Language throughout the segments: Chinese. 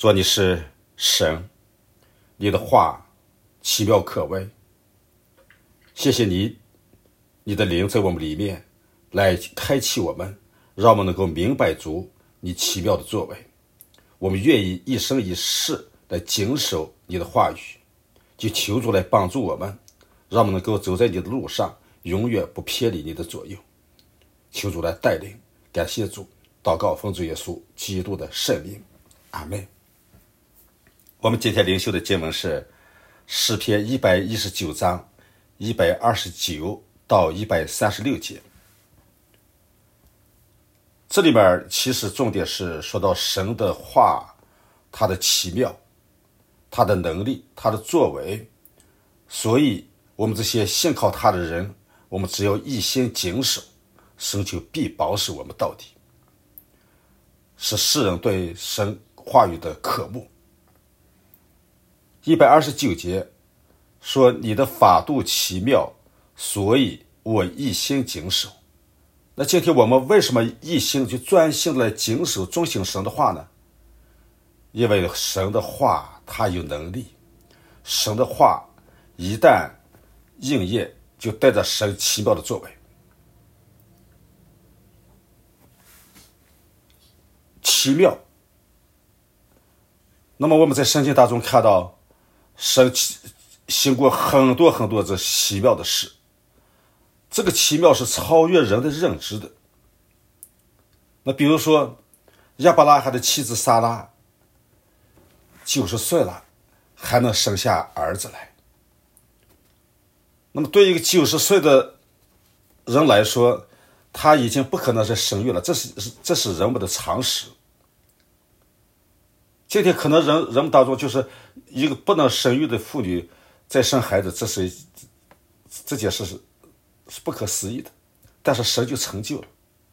主啊，你是神，你的话奇妙可畏。谢谢你，你的灵在我们里面来开启我们，让我们能够明白主你奇妙的作为。我们愿意一生一世来谨守你的话语，就求主来帮助我们，让我们能够走在你的路上，永远不偏离你的左右。求主来带领，感谢主，祷告奉主耶稣基督的圣名，阿们。我们今天灵修的经文是诗篇119章129到136节。这里面其实重点是说到神的话，他的奇妙，他的能力，他的作为。所以我们这些信靠他的人，我们只要一心谨守，神就必保守我们到底，是世人对神话语的渴慕。129节说，你的法度奇妙，所以我一心谨守。那今天我们为什么一心就专心来谨守遵行神的话呢？因为神的话它有能力，神的话一旦应验，就带着神奇妙的作为。奇妙，那么我们在圣经当中看到神行过很多这奇妙的事，这个奇妙是超越人的认知的。那比如说亚伯拉罕的妻子撒拉90岁了，还能生下儿子来。那么对一个90岁的人来说，他已经不可能再生育了，这是人们的常识。今天可能人们当中就是一个不能生育的妇女在生孩子，这件事是不可思议的，但是神就成就了。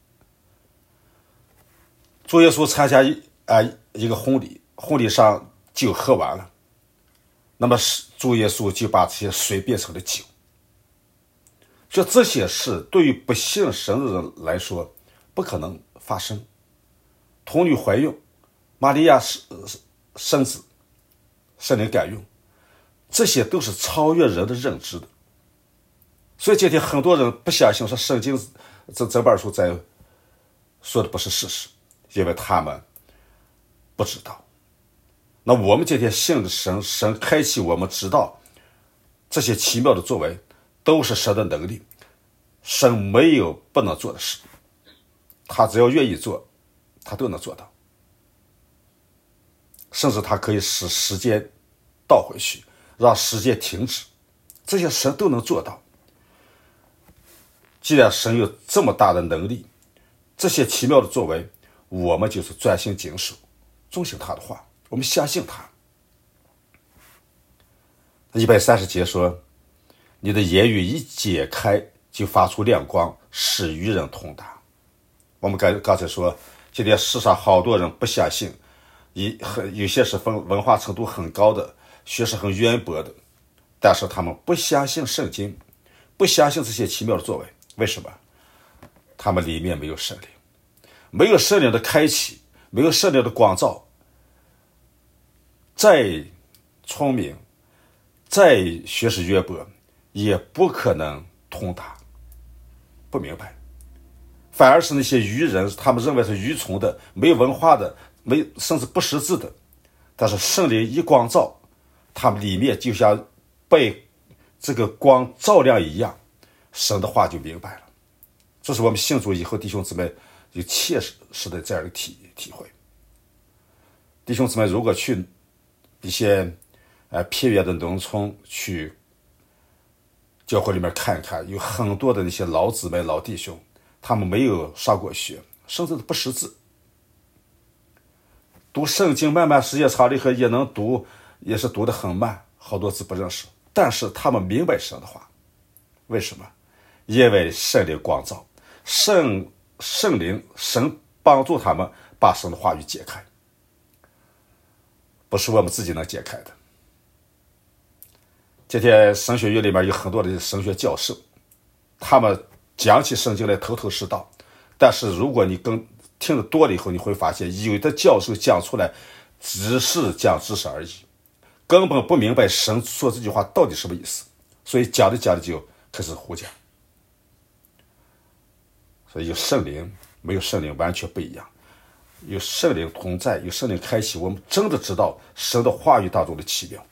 主耶稣参加一个婚礼，婚礼上酒喝完了，那么主耶稣就把这些水变成了酒。就这些事对于不信神的人来说不可能发生。童女怀孕，玛利亚生子，圣灵感用，这些都是超越人的认知的。所以今天很多人不相信说圣经这本书在说的不是事实，因为他们不知道。那我们今天信的神，神开启我们知道这些奇妙的作为都是神的能力，神没有不能做的事，他只要愿意做，他都能做到。甚至他可以使时间倒回去，让时间停止，这些神都能做到。既然神有这么大的能力，这些奇妙的作为，我们就是专心谨守，遵行他的话，我们相信他。130节说，你的言语一解开，就发出亮光，使愚人通达。我们刚才说，今天世上好多人不相信，有些是文化程度很高的，学识很渊博的，但是他们不相信圣经，不相信这些奇妙的作为。为什么？他们里面没有圣灵，没有圣灵的开启，没有圣灵的光照，再聪明，再学识渊博，也不可能通达，不明白。反而是那些愚人，他们认为是愚蠢的，没有文化的，甚至不识字的，但是圣灵一光照，他们里面就像被这个光照亮一样，神的话就明白了。这是我们信主以后弟兄姊妹有切实的这样的体会。弟兄姊妹如果去一些偏远的农村去教会里面看一看，有很多的那些老姊妹老弟兄，他们没有上过学，甚至不识字，读圣经慢慢时间长了以后也能读，也是读得很慢，好多字不认识，但是他们明白神的话。为什么？因为圣灵光照，圣灵神帮助他们把神的话语解开，不是我们自己能解开的。今天神学院里面有很多的神学教授，他们讲起圣经来头头是道，但是如果你听得多了以后，你会发现有的教授讲出来只是讲知识而已，根本不明白神说这句话到底什么意思，所以讲着讲着就开始胡讲。所以有圣灵没有圣灵完全不一样，有圣灵同在，有圣灵开启，我们真的知道神的话语当中的奇妙。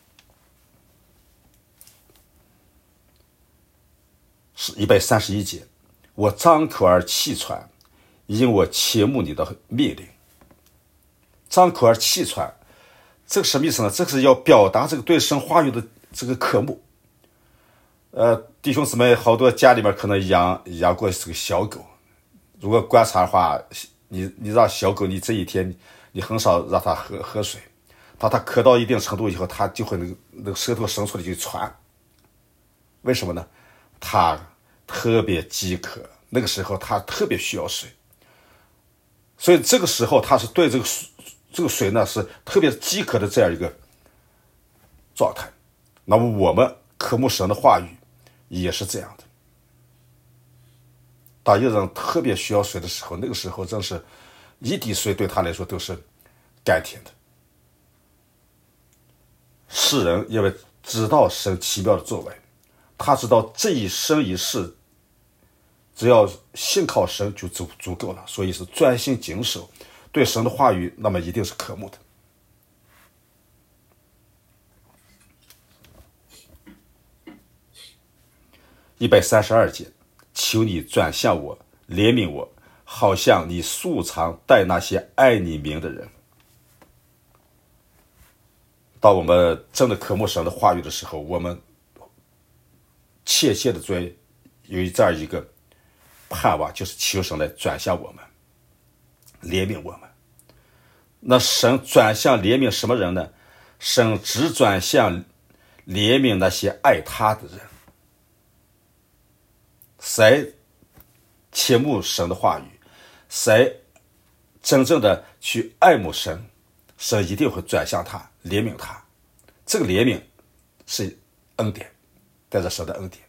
是131节，我张口而气喘，因我切慕你的命令。张口而气喘，这个什么意思呢？这个是要表达这个对神话语的这个渴慕。弟兄姊妹，好多家里面可能养过这个小狗，如果观察的话，你让小狗，你这一天你很少让它喝水，它渴到一定程度以后，它就会那个舌头伸出来就喘。为什么呢？它特别饥渴，那个时候它特别需要水，所以这个时候它是对这个水呢是特别饥渴的这样一个状态。那么我们渴慕神的话语也是这样的。当一个人特别需要水的时候，那个时候真是一滴水对他来说都是甘甜的。世人因为知道神奇妙的作为，他知道这一生一世只要信靠神就足够了，所以是专心谨守对神的话语，那么一定是渴慕的。132节，求你转向我，怜悯我，好像你素常待那些爱你名的人。当我们真的渴慕神的话语的时候，我们切切的有这样一个盼望，就是求神来转向我们，怜悯我们。那神转向怜悯什么人呢？神只转向怜悯那些爱他的人。谁切慕神的话语，谁真正的去爱慕神，神一定会转向他，怜悯他。这个怜悯是恩典，带着神的恩典。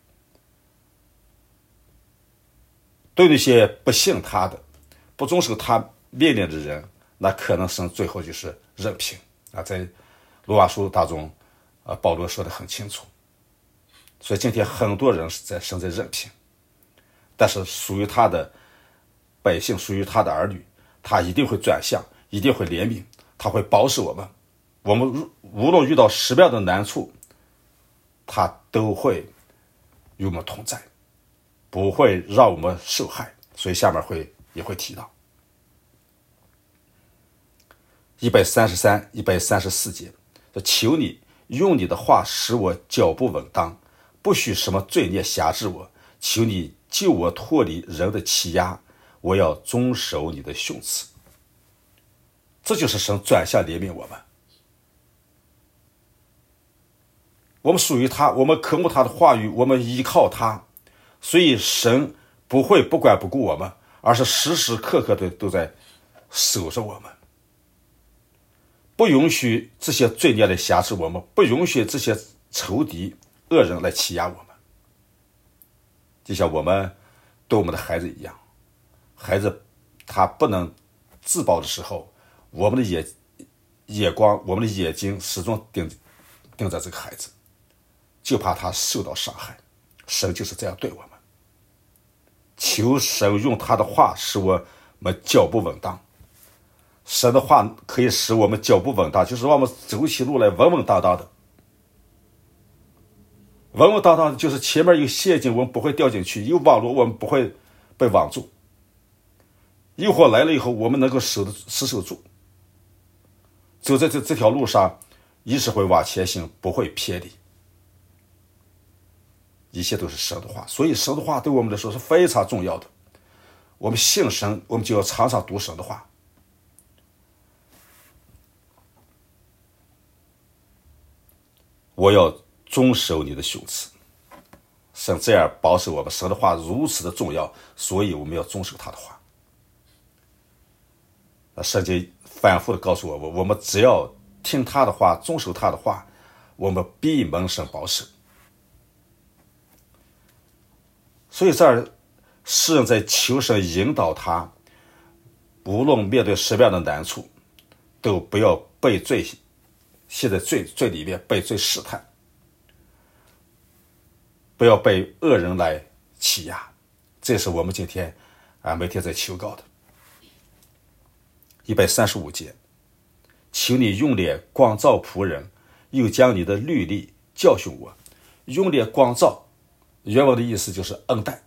对那些不信他的、不遵守他命令的人，那可能神最后就是任凭啊。在罗马书当中，保罗说得很清楚。所以今天很多人是生在任凭，但是属于他的百姓，属于他的儿女，他一定会转向，一定会怜悯，他会保守我们。我们无论遇到什么样的难处，他都会与我们同在，不会让我们受害。所以下面也会提到133、134节，求你用你的话使我脚步稳当，不许什么罪孽辖制我，求你救我脱离人的欺压，我要遵守你的训词。这就是神转向怜悯我们。我们属于他，我们渴慕他的话语，我们依靠他，所以神不会不管不顾我们，而是时时刻刻的都在守着我们，不允许这些罪孽来辖制我们，不允许这些仇敌恶人来欺压我们。就像我们对我们的孩子一样，孩子他不能自保的时候，我们的眼光，我们的眼睛始终盯着这个孩子，就怕他受到伤害。神就是这样对我们。求神用他的话使我们脚步稳当。神的话可以使我们脚步稳当，就是让我们走起路来稳稳当当的。稳稳当当的就是前面有陷阱我们不会掉进去，有网络我们不会被网住，诱惑来了以后我们能够守住，走在这条路上一直会往前行，不会偏离。一切都是神的话，所以神的话对我们来说是非常重要的。我们信神，我们就要常常读神的话。我要遵守你的训词。神这样保守我们，神的话如此的重要，所以我们要遵守他的话。圣经反复的告诉我们只要听他的话，遵守他的话，我们必蒙神保守。所以这儿诗人在求神引导他，无论面对什么样的难处，都不要被罪陷在罪里面，被罪试探，不要被恶人来欺压。这是我们今天每天在求告的。135节，求你用脸光照仆人，又将你的律例教训我。用脸光照，原文的意思就是恩待。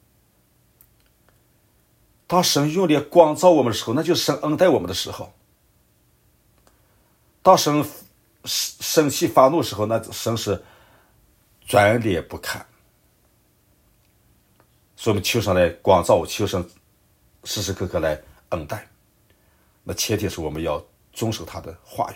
当神用脸光照我们的时候，那就是神恩待我们的时候。当神生气发怒的时候，那神是转脸不看。所以我们求神来光照，求神时时刻刻来恩待。那前提是我们要遵守他的话语。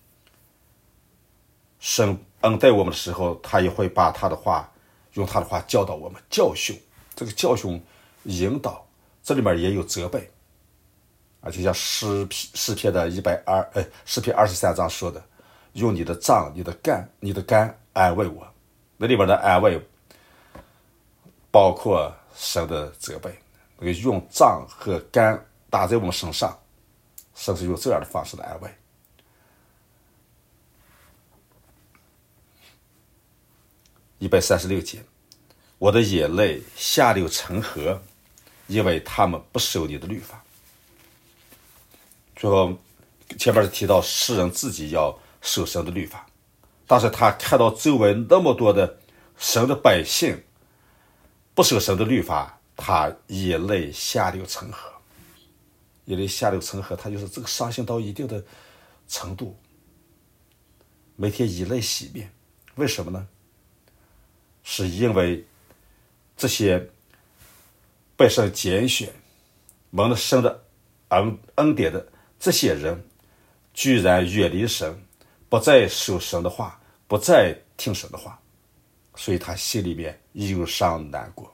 神恩待我们的时候，他也会把他的话用他的话教导我们，教训。这个教训引导，这里面也有责备。就像诗篇的诗篇23章说的，用你的杖、你的竿安慰我。那里边的安慰包括神的责备。那个用杖和竿打在我们身上，神是用这样的方式来安慰。136节，我的眼泪下流成河，因为他们不守你的律法。最后前面是提到诗人自己要守神的律法，但是他看到周围那么多的神的百姓不守神的律法，他眼泪下流成河。眼泪下流成河，他就是这个伤心到一定的程度，每天以泪洗面。为什么呢？是因为这些被神拣选蒙了神的恩典的这些人，居然远离神，不再守神的话，不再听神的话，所以他心里面忧伤难过。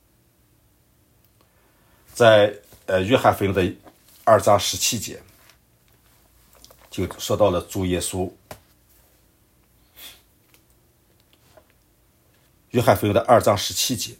在约翰福音的2章17节就说到了主耶稣。约翰福音的2章17节，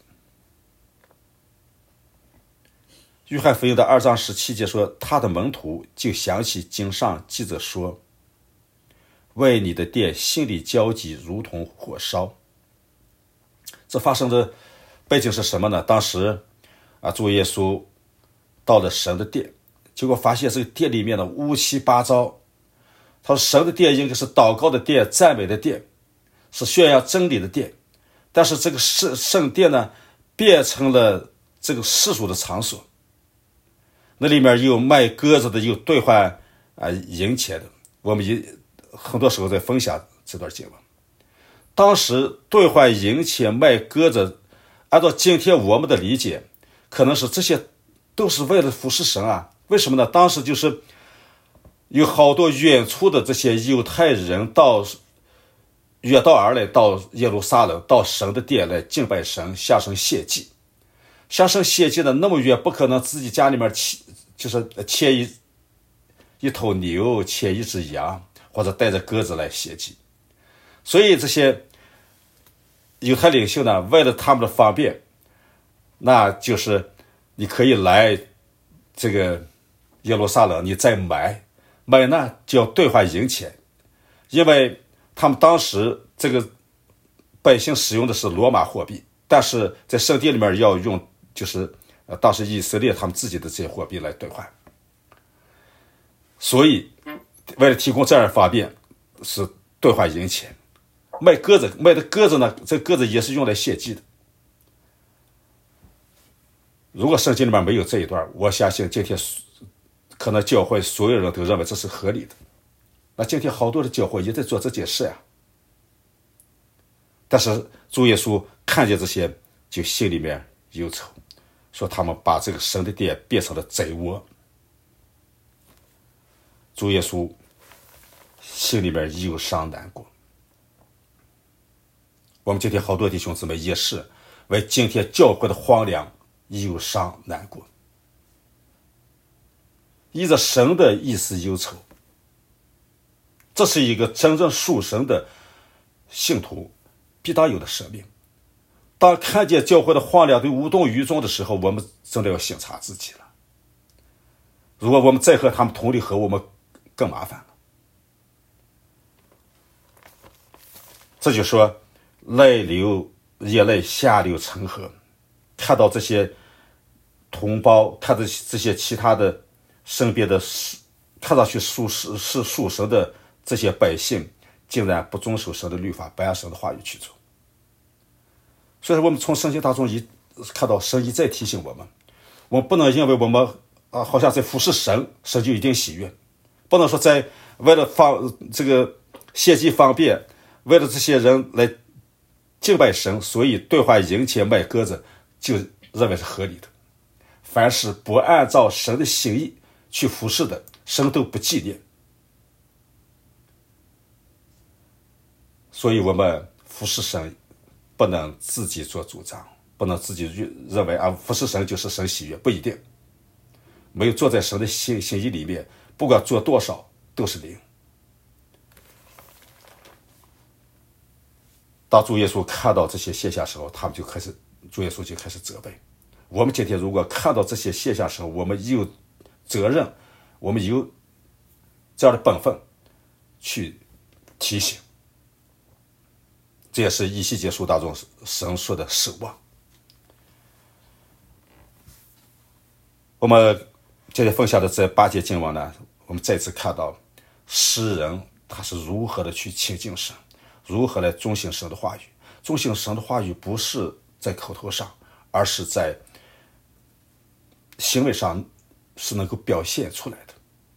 约翰福音的2章17节说，他的门徒就想起经上记着说，为你的殿心里焦急，如同火烧。这发生的背景是什么呢？当时主耶稣到了神的殿，结果发现这个殿里面的乌七八糟。他说神的殿应该是祷告的殿，赞美的殿，是宣扬真理的殿，但是这个圣殿呢，变成了这个世俗的场所。那里面有卖鸽子的，有兑换银钱的。我们很多时候在分享这段经文。当时兑换银钱卖鸽子，按照今天我们的理解，可能是这些都是为了服侍神啊。为什么呢？当时就是有好多远处的这些犹太人远道而来，到耶路撒冷，到神的殿来敬拜神，向神献祭。向神献祭的那么远，不可能自己家里面就是牵一头牛，牵一只羊，或者带着鸽子来献祭。所以这些犹太领袖呢，为了他们的方便，那就是你可以来这个耶路撒冷，你再买呢就要兑换银钱，因为他们当时这个百姓使用的是罗马货币，但是在圣殿里面要用就是当时以色列他们自己的这些货币来兑换。所以为了提供这样的方便，是兑换银钱。卖的鸽子呢，这鸽子也是用来献祭的。如果圣经里面没有这一段，我相信今天可能教会所有人都认为这是合理的。那今天好多的教会也在做这件事呀。但是主耶稣看见这些，就心里面忧愁，说他们把这个神的殿变成了贼窝。主耶稣心里面忧伤难过。我们今天好多弟兄姊妹也是为今天教会的荒凉忧伤难过，依着神的意思忧愁。这是一个真正属神的信徒必当有的生命。当看见教会的荒凉对无动于衷的时候，我们真的要省察自己了。如果我们再和他们同流合污，我们更麻烦了。 这就说泪流眼泪下流成河，看到这些同胞，看着这些其他的身边的看上去是属神的这些百姓，竟然不遵守神的律法，不按神的话语去做。所以我们从圣经当中看到神一再提醒我们，我们不能因为我们好像在服侍神，神就一定喜悦，不能说在为了这个献祭方便，为了这些人来敬拜神，所以兑换银钱卖鸽子，就认为是合理的。凡是不按照神的心意去服侍的，神都不纪念。所以我们服侍神不能自己做主张，不能自己认为服侍神就是神喜悦，不一定。没有坐在神的心意里面，不管做多少都是零。当主耶稣看到这些现象的时候，主耶稣就开始责备。我们今天如果看到这些现象的时候，我们有责任，我们有这样的本分去提醒。这也是以西结书当中神说的守望。我们今天分享的这8节经文呢，我们再次看到诗人他是如何的去亲近神，如何来遵行神的话语。遵行神的话语不是在口头上，而是在行为上是能够表现出来的。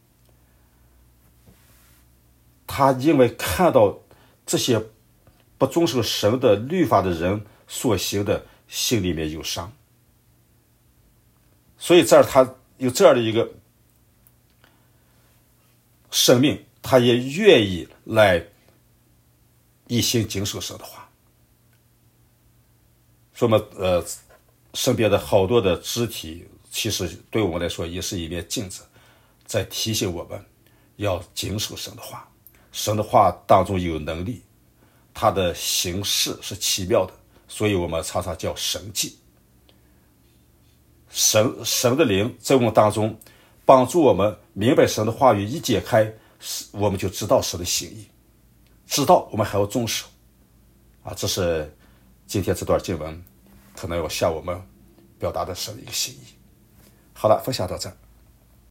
他因为看到这些不遵守神的律法的人所行的，心里面有伤，所以他有这样的一个生命，他也愿意来一心谨守神的话。说我们身边的好多的肢体，其实对我们来说也是一面镜子，在提醒我们要谨守神的话。神的话当中有能力，它的形式是奇妙的，所以我们常常叫神迹。神的灵在我们当中帮助我们明白神的话语，一解开我们就知道神的心意，知道我们还要遵守这是今天这段经文可能要向我们表达的神的一个心意。好了，分享到这儿。